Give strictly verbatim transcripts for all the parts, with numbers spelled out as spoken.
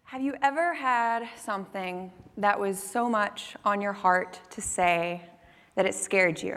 Have you ever had something that was so much on your heart to say that it scared you?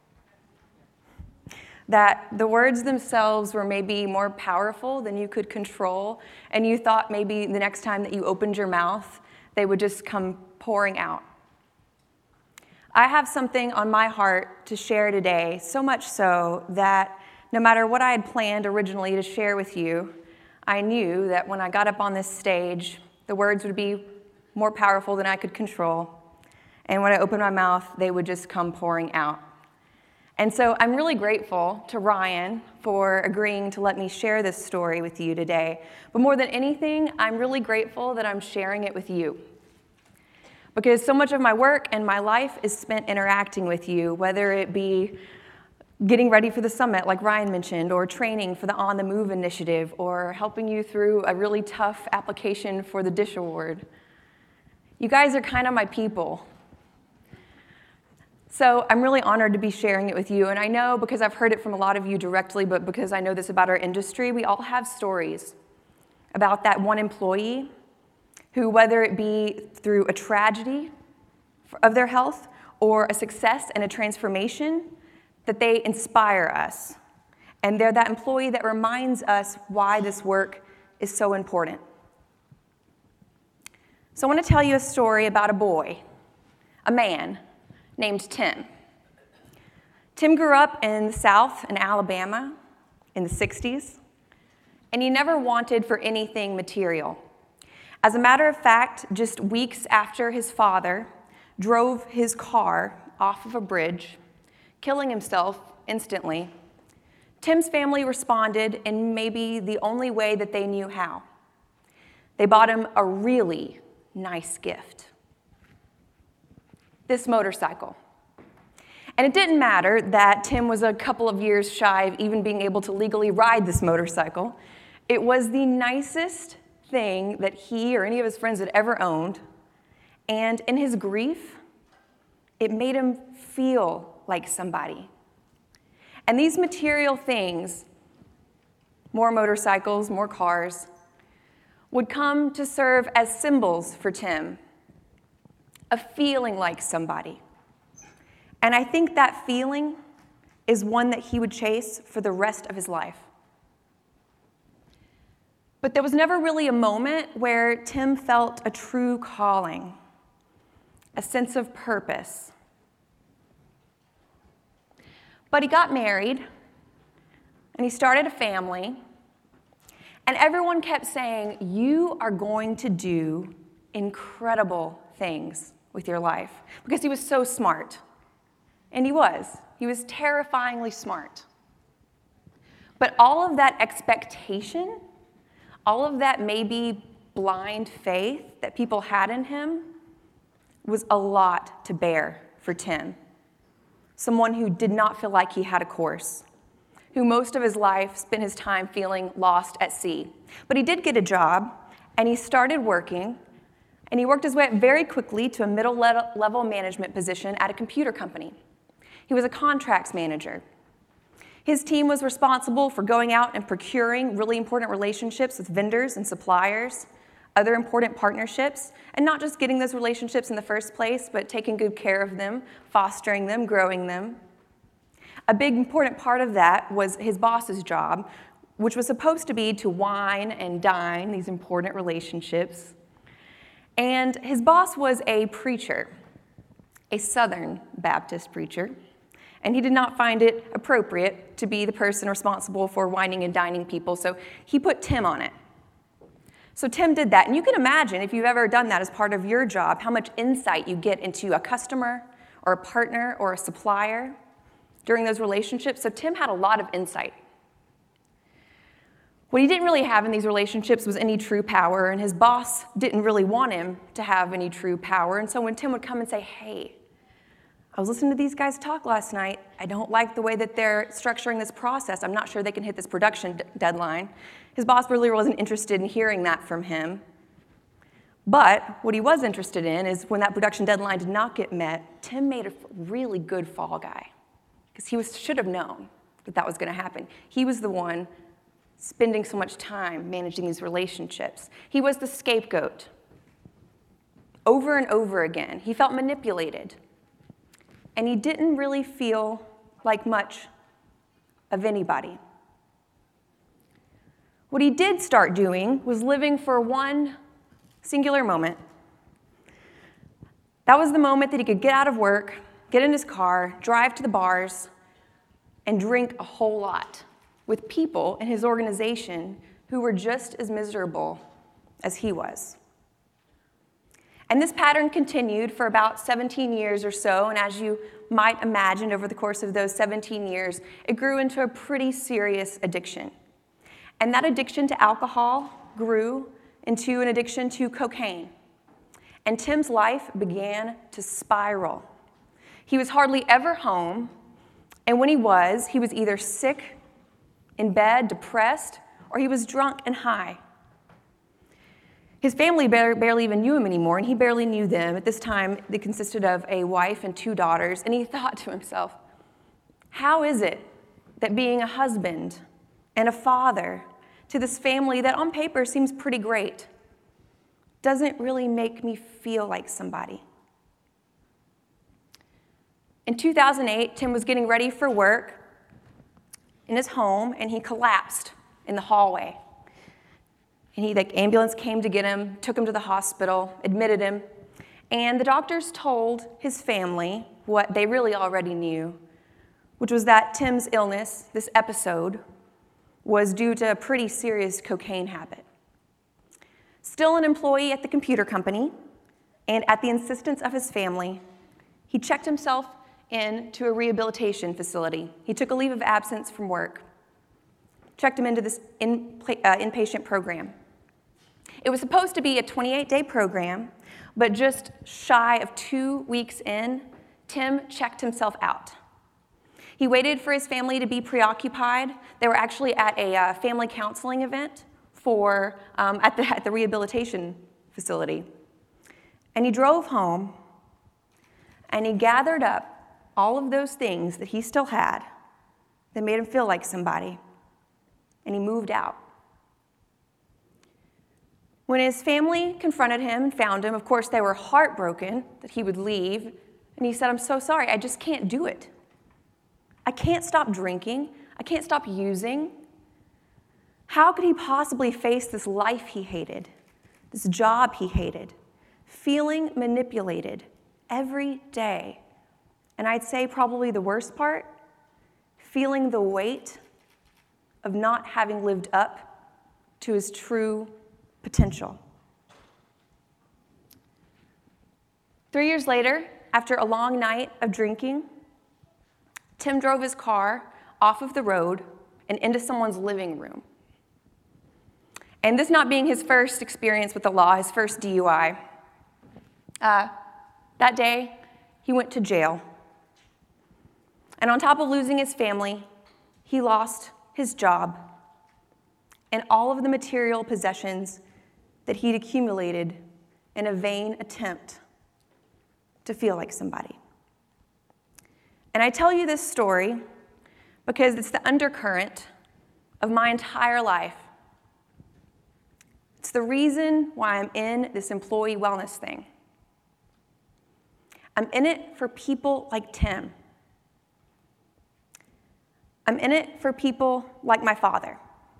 That the words themselves were maybe more powerful than you could control, and you thought maybe the next time that you opened your mouth, they would just come pouring out. I have something on my heart to share today, so much so that no matter what I had planned originally to share with you, I knew that when I got up on this stage, the words would be more powerful than I could control, and when I opened my mouth, they would just come pouring out. And so I'm really grateful to Ryan for agreeing to let me share this story with you today. But more than anything, I'm really grateful that I'm sharing it with you. Because so much of my work and my life is spent interacting with you, whether it be getting ready for the summit, like Ryan mentioned, or training for the On the Move initiative, or helping you through a really tough application for the Dish Award. You guys are kind of my people. So I'm really honored to be sharing it with you, and I know because I've heard it from a lot of you directly, but because I know this about our industry, we all have stories about that one employee who, whether it be through a tragedy of their health or a success and a transformation, that they inspire us. And they're that employee that reminds us why this work is so important. So I want to tell you a story about a boy, a man, named Tim. Tim grew up in the South in Alabama in the sixties, and he never wanted for anything material. As a matter of fact, just weeks after his father drove his car off of a bridge, killing himself instantly, Tim's family responded in maybe the only way that they knew how. They bought him a really nice gift. This motorcycle. And it didn't matter that Tim was a couple of years shy of even being able to legally ride this motorcycle. It was the nicest thing that he or any of his friends had ever owned. And in his grief, it made him feel like somebody. And these material things, more motorcycles, more cars, would come to serve as symbols for Tim of feeling like somebody. And I think that feeling is one that he would chase for the rest of his life. But there was never really a moment where Tim felt a true calling, a sense of purpose. But he got married, and he started a family, and everyone kept saying, "You are going to do incredible things with your life," because he was so smart. And he was. He was terrifyingly smart. But all of that expectation, all of that maybe blind faith that people had in him was a lot to bear for Tim. Someone who did not feel like he had a course, who most of his life spent his time feeling lost at sea. But he did get a job, and he started working, and he worked his way up very quickly to a middle-level management position at a computer company. He was a contracts manager. His team was responsible for going out and procuring really important relationships with vendors and suppliers, other important partnerships, and not just getting those relationships in the first place, but taking good care of them, fostering them, growing them. A big important part of that was his boss's job, which was supposed to be to wine and dine these important relationships. And his boss was a preacher, a Southern Baptist preacher, and he did not find it appropriate to be the person responsible for wining and dining people, so he put Tim on it. So Tim did that, and you can imagine, if you've ever done that as part of your job, how much insight you get into a customer or a partner or a supplier during those relationships. So Tim had a lot of insight. What he didn't really have in these relationships was any true power, and his boss didn't really want him to have any true power. And so when Tim would come and say, "Hey, I was listening to these guys talk last night. I don't like the way that they're structuring this process. I'm not sure they can hit this production d- deadline. His boss really wasn't interested in hearing that from him. But what he was interested in is when that production deadline did not get met, Tim made a really good fall guy, because he was, should have known that that was going to happen. He was the one spending so much time managing these relationships. He was the scapegoat. Over and over again, he felt manipulated. And he didn't really feel like much of anybody. What he did start doing was living for one singular moment. That was the moment that he could get out of work, get in his car, drive to the bars, and drink a whole lot with people in his organization who were just as miserable as he was. And this pattern continued for about seventeen years or so, and as you might imagine, over the course of those seventeen years, it grew into a pretty serious addiction. And that addiction to alcohol grew into an addiction to cocaine. And Tim's life began to spiral. He was hardly ever home, and when he was, he was either sick, in bed, depressed, or he was drunk and high. His family barely even knew him anymore, and he barely knew them. At this time, they consisted of a wife and two daughters, and he thought to himself, how is it that being a husband and a father to this family that on paper seems pretty great doesn't really make me feel like somebody? In two thousand eight, Tim was getting ready for work in his home, and he collapsed in the hallway. And he, the ambulance came to get him, took him to the hospital, admitted him, and the doctors told his family what they really already knew, which was that Tim's illness, this episode, was due to a pretty serious cocaine habit. Still an employee at the computer company, and at the insistence of his family, he checked himself into a rehabilitation facility. He took a leave of absence from work, checked him into this in, uh, inpatient program. It was supposed to be a twenty-eight day program, but just shy of two weeks in, Tim checked himself out. He waited for his family to be preoccupied. They were actually at a uh, family counseling event for um, at the at the rehabilitation facility. And he drove home, and he gathered up all of those things that he still had that made him feel like somebody, and he moved out. When his family confronted him and found him, of course, they were heartbroken that he would leave, and he said, I'm so sorry, I just can't do it. I can't stop drinking. I can't stop using. How could he possibly face this life he hated, this job he hated, feeling manipulated every day? And I'd say probably the worst part, feeling the weight of not having lived up to his true potential. Three years later, after a long night of drinking, Tim drove his car off of the road and into someone's living room. And this not being his first experience with the law, his first D U I, uh, that day he went to jail. And on top of losing his family, he lost his job and all of the material possessions that he'd accumulated in a vain attempt to feel like somebody. And I tell you this story because it's the undercurrent of my entire life. It's the reason why I'm in this employee wellness thing. I'm in it for people like Tim. I'm in it for people like my father.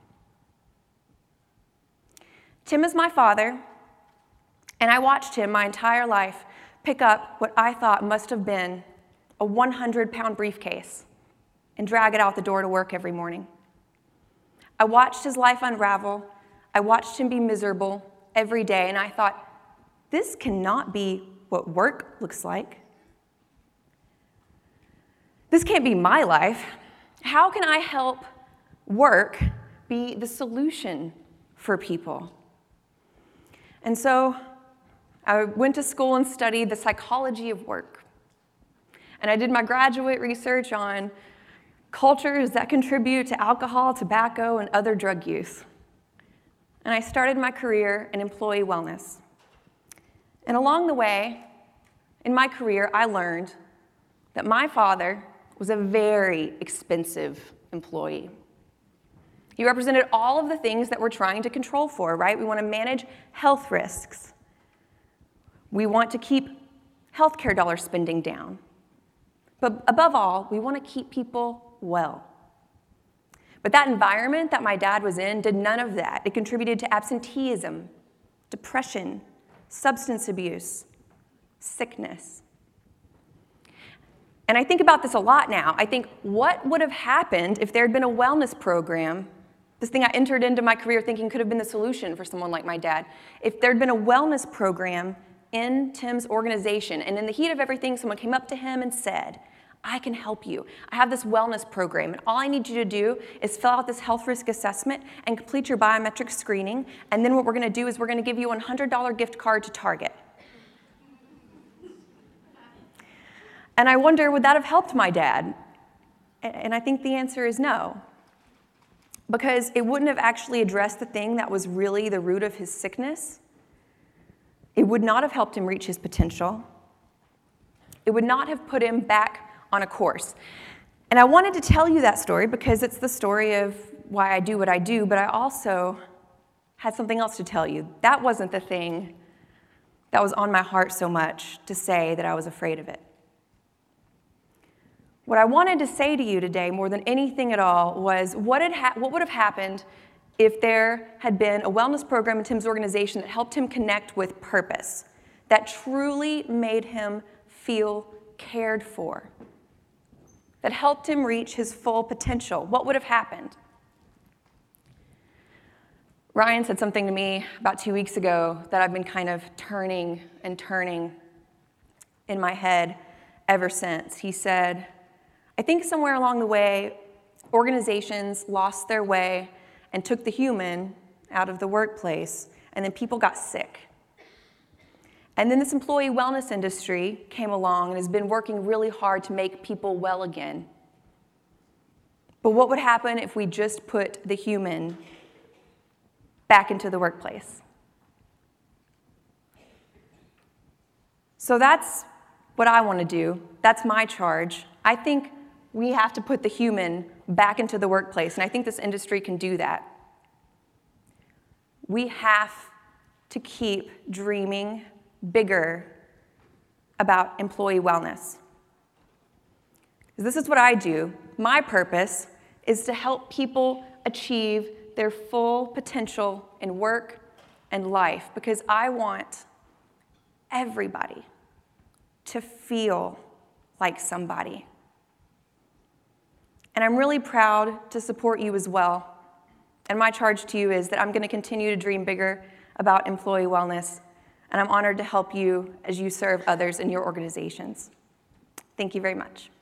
Tim is my father, and I watched him my entire life pick up what I thought must have been a one hundred pound briefcase and drag it out the door to work every morning. I watched his life unravel. I watched him be miserable every day, and I thought, this cannot be what work looks like. This can't be my life. How can I help work be the solution for people? And so I went to school and studied the psychology of work. And I did my graduate research on cultures that contribute to alcohol, tobacco, and other drug use. And I started my career in employee wellness. And along the way, in my career, I learned that my father was a very expensive employee. He represented all of the things that we're trying to control for, right? We want to manage health risks. We want to keep healthcare dollar spending down. But above all, we want to keep people well. But that environment that my dad was in did none of that. It contributed to absenteeism, depression, substance abuse, sickness. And I think about this a lot now. I think, what would have happened if there had been a wellness program, this thing I entered into my career thinking could have been the solution for someone like my dad, if there had been a wellness program in Tim's organization, and in the heat of everything, someone came up to him and said, I can help you. I have this wellness program, and all I need you to do is fill out this health risk assessment and complete your biometric screening, and then what we're going to do is we're going to give you a one hundred dollar gift card to Target. And I wonder, would that have helped my dad? And I think the answer is no, because it wouldn't have actually addressed the thing that was really the root of his sickness. It would not have helped him reach his potential. It would not have put him back on a course. And I wanted to tell you that story because it's the story of why I do what I do, but I also had something else to tell you. That wasn't the thing that was on my heart so much to say that I was afraid of it. What I wanted to say to you today, more than anything at all, was what, had ha- what would have happened if there had been a wellness program in Tim's organization that helped him connect with purpose, that truly made him feel cared for, that helped him reach his full potential. What would have happened? Ryan said something to me about two weeks ago that I've been kind of turning and turning in my head ever since. He said, I think somewhere along the way, organizations lost their way and took the human out of the workplace, and then people got sick. And then this employee wellness industry came along and has been working really hard to make people well again. But what would happen if we just put the human back into the workplace? So that's what I want to do. That's my charge. I think we have to put the human back into the workplace, and I think this industry can do that. We have to keep dreaming bigger about employee wellness. This is what I do. My purpose is to help people achieve their full potential in work and life, because I want everybody to feel like somebody. And I'm really proud to support you as well. And my charge to you is that I'm going to continue to dream bigger about employee wellness, and I'm honored to help you as you serve others in your organizations. Thank you very much.